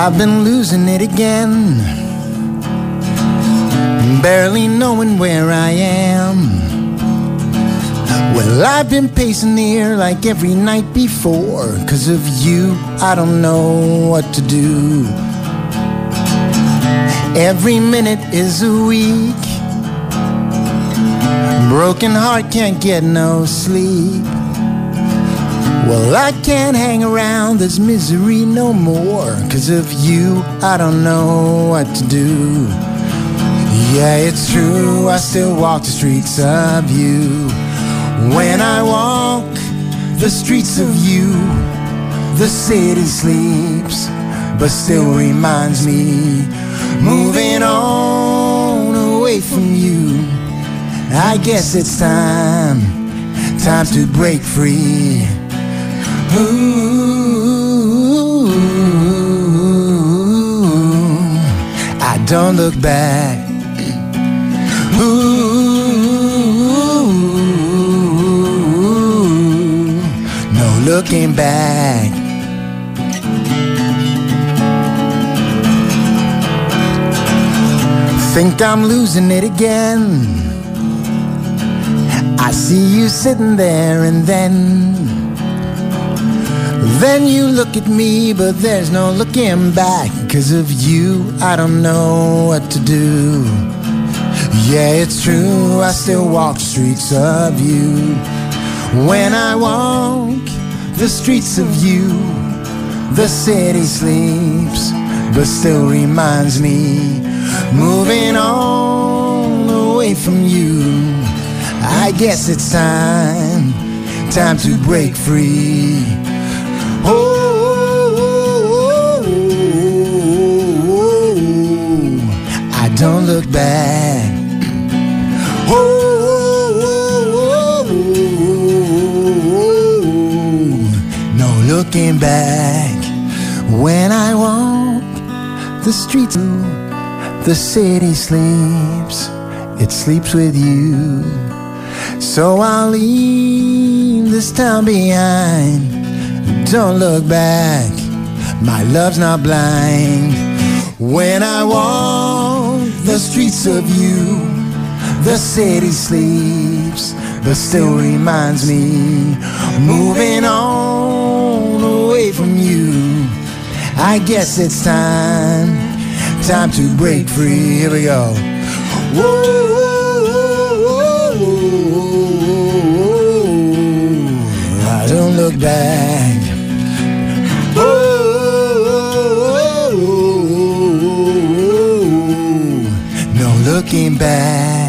I've been losing it again, barely knowing where I am. Well, I've been pacing here like every night before. 'Cause of you, I don't know what to do. Every minute is a week. Broken heart can't get no sleep. Well, I can't hang around this misery no more. 'Cause of you, I don't know what to do. Yeah, it's true, I still walk the streets of you. When I walk the streets of you, the city sleeps, but still reminds me. Moving on away from you, I guess it's time to break free. Ooh, I don't look back. Ooh, no looking back. Think I'm losing it again. I see you sitting there and then you look at me, but there's no looking back. 'Cause of you, I don't know what to do. Yeah, it's true, I still walk the streets of you. When I walk the streets of you, the city sleeps, but still reminds me. Moving on away from you, I guess it's time to break free. Oh, I don't look back. Oh, no looking back. When I walk the streets, the city sleeps, it sleeps with you. So I'll leave this town behind. Don't look back, my love's not blind. When I walk the streets of you, the city sleeps, but still reminds me. Moving on away from you, I guess it's time to break free. Here we go. Whoa, I don't look back. Whoa, no looking back.